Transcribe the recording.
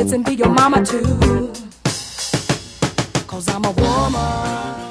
chance and be your mama too. 'Cause I'm a woman.